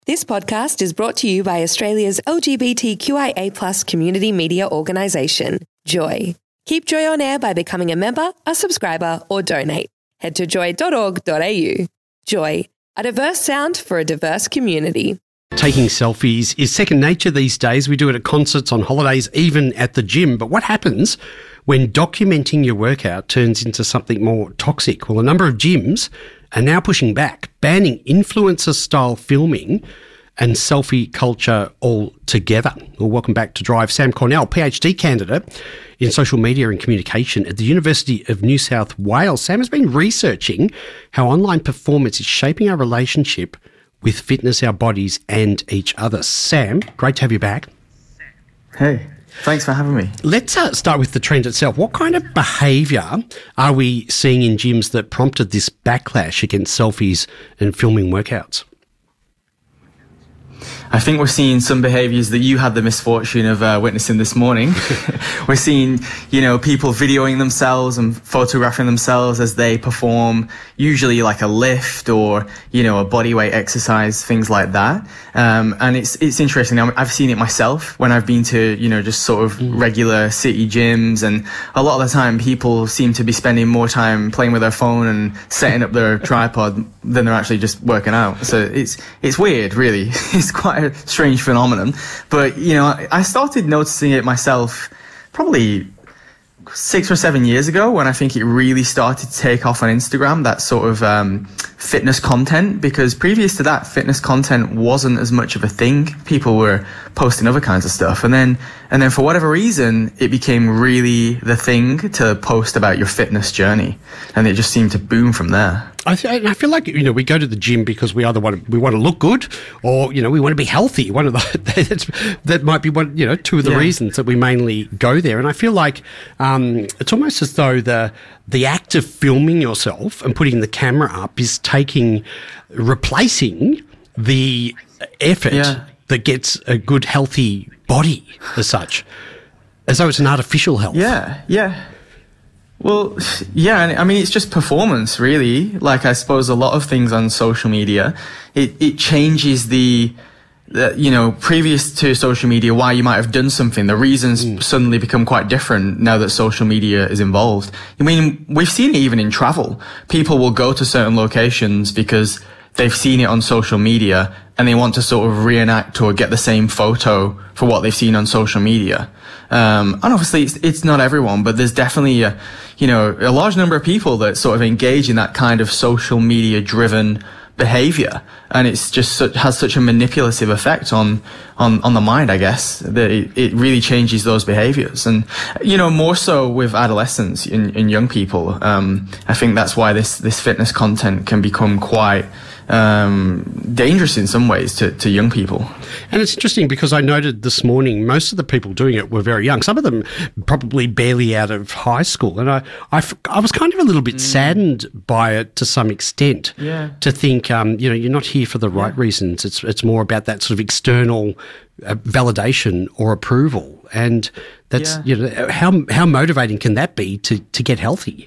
This podcast is brought to you by Australia's LGBTQIA+ community media organisation, Joy. Keep Joy on air by becoming a member, a subscriber, or donate. Head to joy.org.au. Joy, a diverse sound for a diverse community. Taking selfies is second nature these days. We do it at concerts, on holidays, even at the gym. But what happens when documenting your workout turns into something more toxic? Well, a number of gyms are now pushing back, banning influencer-style filming and selfie culture altogether. Well, welcome back to Drive. Sam Cornell, PhD candidate in social media and communication at the University of New South Wales. Sam has been researching how online performance is shaping our relationship with fitness, our bodies and each other. Sam, great to have you back. Hey, thanks for having me. Let's start with the trend itself. What kind of behaviour are we seeing in gyms that prompted this backlash against selfies and filming workouts? I think we're seeing some behaviours that you had the misfortune of witnessing this morning. We're seeing, people videoing themselves and photographing themselves as they perform, usually like a lift or, a bodyweight exercise, things like that. And it's interesting. I've seen it myself when I've been to, just sort of regular city gyms. And a lot of the time people seem to be spending more time playing with their phone and setting up their tripod than they're actually just working out. So it's weird, really. It's quite a strange phenomenon. But, I started noticing it myself probably 6 or 7 years ago when I think it really started to take off on Instagram, that sort of fitness content, because previous to that, fitness content wasn't as much of a thing. People were posting other kinds of stuff. And then for whatever reason, it became really the thing to post about your fitness journey. And it just seemed to boom from there. I feel like, we go to the gym because we want to look good or, we want to be healthy. One of that might be one, two of the reasons that we mainly go there. And I feel like it's almost as though the act of filming yourself and putting the camera up is replacing the effort that gets a good, healthy body as such, as though it's an artificial health. Yeah. Well, yeah, it's just performance, really. Like, I suppose a lot of things on social media, it changes the previous to social media, why you might have done something, the reasons suddenly become quite different now that social media is involved. We've seen it even in travel. People will go to certain locations because they've seen it on social media and they want to sort of reenact or get the same photo for what they've seen on social media. And obviously it's not everyone, but there's definitely a large number of people that sort of engage in that kind of social media driven behavior. And it's just has such a manipulative effect on the mind, I guess, that it really changes those behaviors. And, more so with adolescents and young people. I think that's why this fitness content can become quite dangerous in some ways to young people. And it's interesting because I noted this morning most of the people doing it were very young. Some of them probably barely out of high school. And I was kind of a little bit saddened by it to some extent. To think, you're not here for the right reasons. It's more about that sort of external validation or approval. And that's, how motivating can that be to get healthy?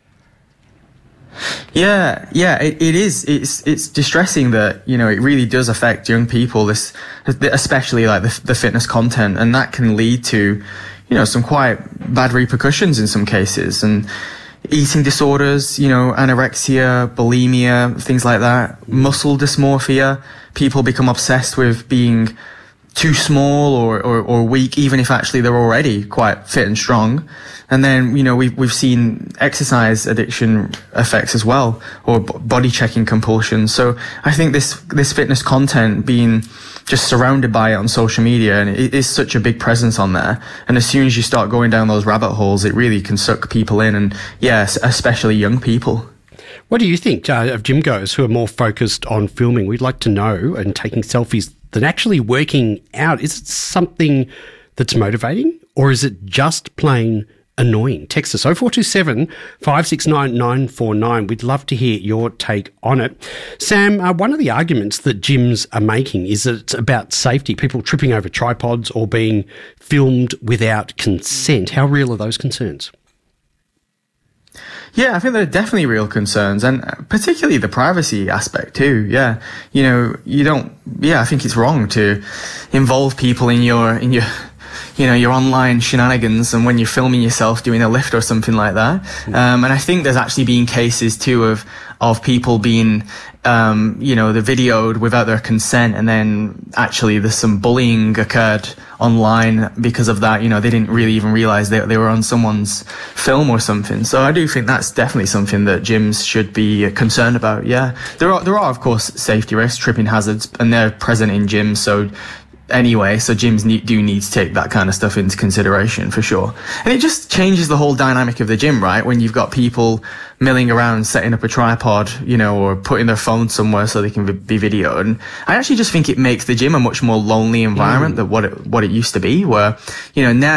Yeah, it is. It's distressing that, it really does affect young people, this, especially like the fitness content, and that can lead to, some quite bad repercussions in some cases, and eating disorders, anorexia, bulimia, things like that, muscle dysmorphia. People become obsessed with being too small or weak, even if actually they're already quite fit and strong. And then, we've seen exercise addiction effects as well, or body checking compulsion. So I think this fitness content being just surrounded by it on social media, and it is such a big presence on there. And as soon as you start going down those rabbit holes, it really can suck people in, and yes, especially young people. What do you think of gym goers who are more focused on filming? We'd like to know, and taking selfies, than actually working out. Is it something that's motivating, or is it just plain annoying? Text us 0427 569 949. We'd love to hear your take on it. Sam, one of the arguments that gyms are making is that it's about safety, people tripping over tripods or being filmed without consent. How real are those concerns? Yeah, I think there are definitely real concerns, and particularly the privacy aspect too. Yeah, I think it's wrong to involve people in your your online shenanigans, and when you're filming yourself doing a lift or something like that. And I think there's actually been cases too of people being they're videoed without their consent, and then actually there's some bullying occurred online because of that. They didn't really even realize they were on someone's film or something. So I do think that's definitely something that gyms should be concerned about. Yeah, there are of course safety risks, tripping hazards, and they're present in gyms. So gyms do need to take that kind of stuff into consideration for sure. And it just changes the whole dynamic of the gym, right? When you've got people milling around, setting up a tripod, or putting their phone somewhere so they can be videoed. And I actually just think it makes the gym a much more lonely environment than what it used to be, where, now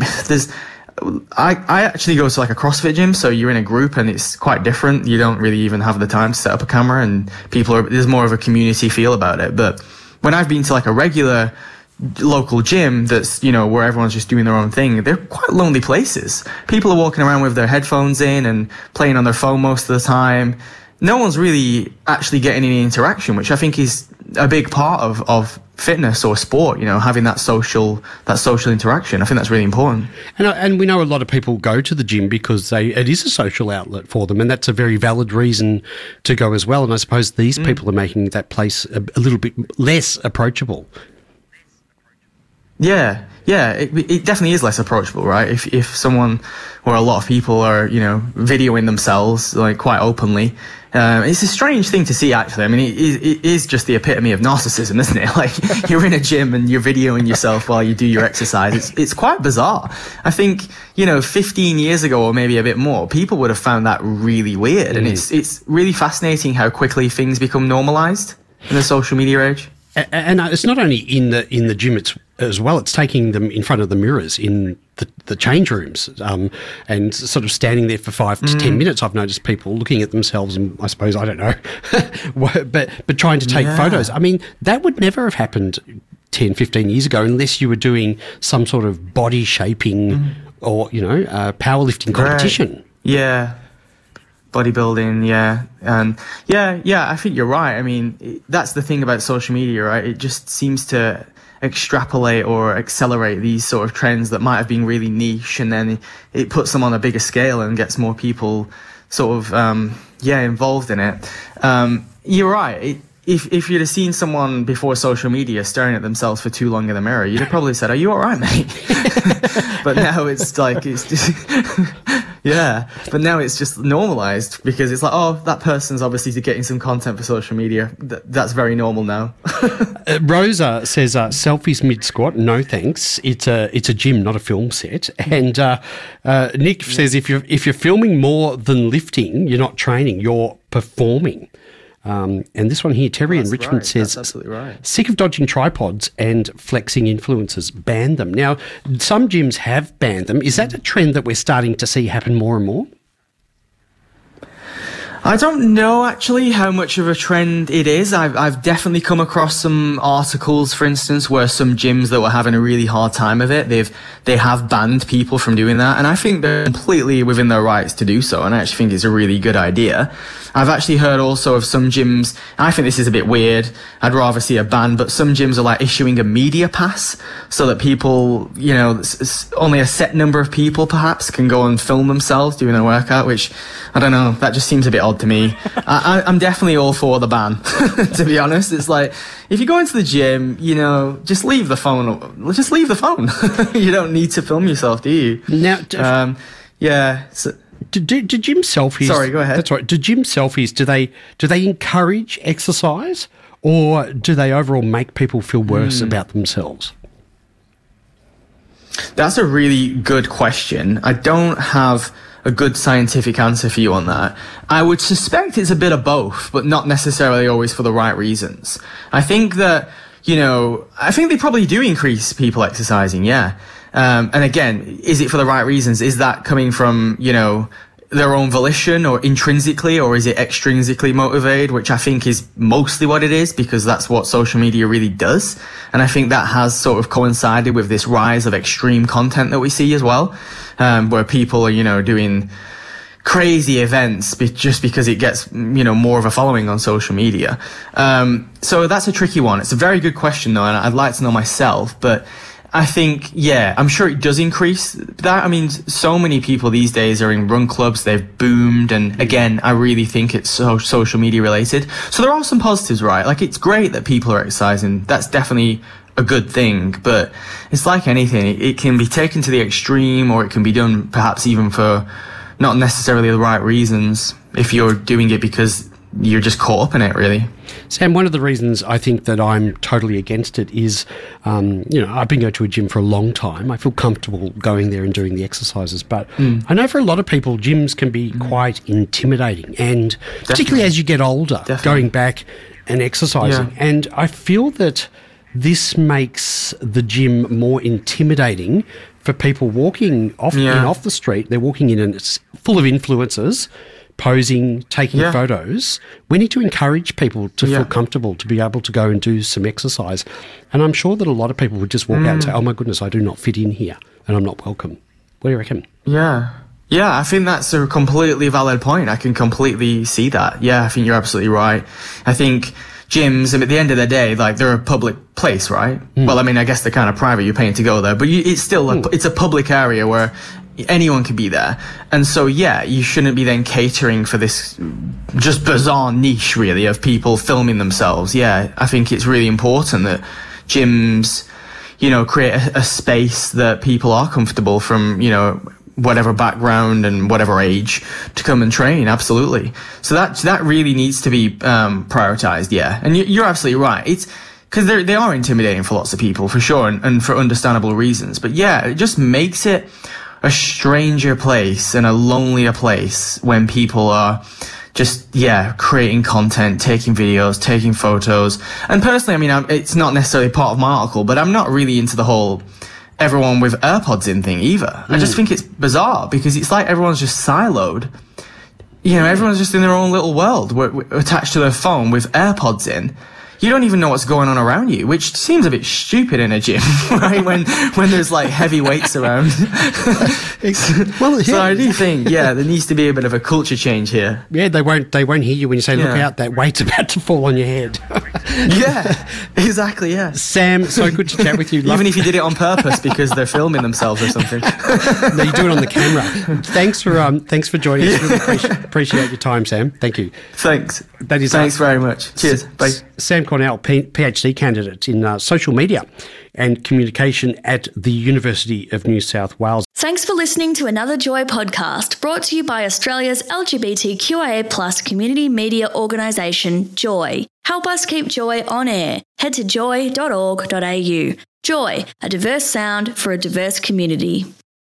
I actually go to like a CrossFit gym, so you're in a group and it's quite different. You don't really even have the time to set up a camera, and there's more of a community feel about it. But when I've been to like a regular local gym that's, where everyone's just doing their own thing, they're quite lonely places. People are walking around with their headphones in and playing on their phone most of the time. No one's really actually getting any interaction, which I think is a big part of fitness or sport, having that social interaction. I think that's really important. And we know a lot of people go to the gym because it is a social outlet for them, and that's a very valid reason to go as well. And I suppose these people are making that place a little bit less approachable. Yeah, it definitely is less approachable, right? If someone or a lot of people are, videoing themselves like quite openly, it's a strange thing to see, actually. I mean, it is just the epitome of narcissism, isn't it? Like, you're in a gym and you're videoing yourself while you do your exercise. It's quite bizarre. I think, 15 years ago or maybe a bit more, people would have found that really weird. And it's really fascinating how quickly things become normalized in the social media age. And it's not only in the gym as well. It's taking them in front of the mirrors in the change rooms, and sort of standing there for 5 to 10 minutes. I've noticed people looking at themselves, and I suppose, I don't know, but trying to take photos. I mean, that would never have happened 10, 15 years ago unless you were doing some sort of body shaping or, powerlifting competition. Right. Yeah. Bodybuilding, yeah. And yeah, I think you're right. I mean, that's the thing about social media, right? It just seems to extrapolate or accelerate these sort of trends that might have been really niche, and then it puts them on a bigger scale and gets more people sort of, involved in it. You're right. If you'd have seen someone before social media staring at themselves for too long in the mirror, you'd have probably said, "Are you all right, mate?" But now it's like, it's just... Yeah, but now it's just normalized because it's like, oh, that person's obviously getting some content for social media. That's very normal now. Rosa says, selfies mid-squat, no thanks. It's a gym, not a film set. And Nick says, if you're filming more than lifting, you're not training, you're performing. And this one here, Terry in Richmond says, that's absolutely right. Sick of dodging tripods and flexing influencers, ban them. Now, some gyms have banned them. Is that a trend that we're starting to see happen more and more? I don't know actually how much of a trend it is. I've definitely come across some articles, for instance, where some gyms that were having a really hard time of it, they have banned people from doing that, and I think they're completely within their rights to do so, and I actually think it's a really good idea. I've actually heard also of some gyms, I think this is a bit weird, I'd rather see a ban, but some gyms are like issuing a media pass so that people, only a set number of people perhaps can go and film themselves doing a workout, which, I don't know, that just seems a bit odd to me. I'm definitely all for the ban, to be honest. It's like, if you go into the gym, just leave the phone. Just leave the phone. You don't need to film yourself, do you? Now, yeah. So, do gym selfies... Sorry, go ahead. That's right. Do gym selfies, do they encourage exercise, or do they overall make people feel worse about themselves? That's a really good question. I don't have a good scientific answer for you on that. I would suspect it's a bit of both, but not necessarily always for the right reasons. I think that, I think they probably do increase people exercising, yeah. And again, is it for the right reasons? Is that coming from, their own volition or intrinsically, or is it extrinsically motivated, which I think is mostly what it is, because that's what social media really does. And I think that has sort of coincided with this rise of extreme content that we see as well, where people are, doing crazy events just because it gets, more of a following on social media. So that's a tricky one. It's a very good question though, and I'd like to know myself, but I think, I'm sure it does increase that. I mean, so many people these days are in run clubs. They've boomed. And again, I really think it's social media related. So there are some positives, right? Like, it's great that people are exercising. That's definitely a good thing. But it's like anything. It can be taken to the extreme, or it can be done perhaps even for not necessarily the right reasons if you're doing it because you're just caught up in it, really. Sam, one of the reasons I think that I'm totally against it is, I've been going to a gym for a long time. I feel comfortable going there and doing the exercises. But I know for a lot of people, gyms can be quite intimidating. And particularly as you get older, going back and exercising. Yeah. And I feel that this makes the gym more intimidating for people walking off the street. They're walking in and it's full of influencers, posing, taking photos. We need to encourage people to feel comfortable to be able to go and do some exercise. And I'm sure that a lot of people would just walk out and say, oh my goodness, I do not fit in here and I'm not welcome. What do you reckon? Yeah, I think that's a completely valid point. I can completely see that. Yeah, I think you're absolutely right. I think gyms, at the end of the day, like, they're a public place, right? Well, I mean, I guess they're kind of private. You're paying to go there, but it's still it's a public area where anyone can be there. And so, you shouldn't be then catering for this just bizarre niche, really, of people filming themselves. Yeah, I think it's really important that gyms, create a space that people are comfortable from, whatever background and whatever age to come and train. Absolutely. So that really needs to be prioritized. Yeah. And you're absolutely right. It's because they are intimidating for lots of people, for sure, and for understandable reasons. But it just makes it a stranger place and a lonelier place when people are just, creating content, taking videos, taking photos. And personally, I mean, it's not necessarily part of my article, but I'm not really into the whole everyone with AirPods in thing either. I just think it's bizarre because it's like everyone's just siloed. Everyone's just in their own little world. We're attached to their phone with AirPods in. You don't even know what's going on around you, which seems a bit stupid in a gym, right? When there's like heavy weights around. So I do think, there needs to be a bit of a culture change here. Yeah, they won't hear you when you say, look out, that weight's about to fall on your head. Yeah, exactly, yeah. Sam, so good to chat with you. Even if you did it on purpose because they're filming themselves or something. No, you do it on the camera. Thanks for joining us. Really appreciate your time, Sam. Thank you. Thanks. Thanks very much. Cheers. Bye. Sam Cornell, PhD candidate in social media and communication at the University of New South Wales. Thanks for listening to another Joy podcast brought to you by Australia's LGBTQIA+ community media organisation, Joy. Help us keep Joy on air. Head to joy.org.au. Joy, a diverse sound for a diverse community.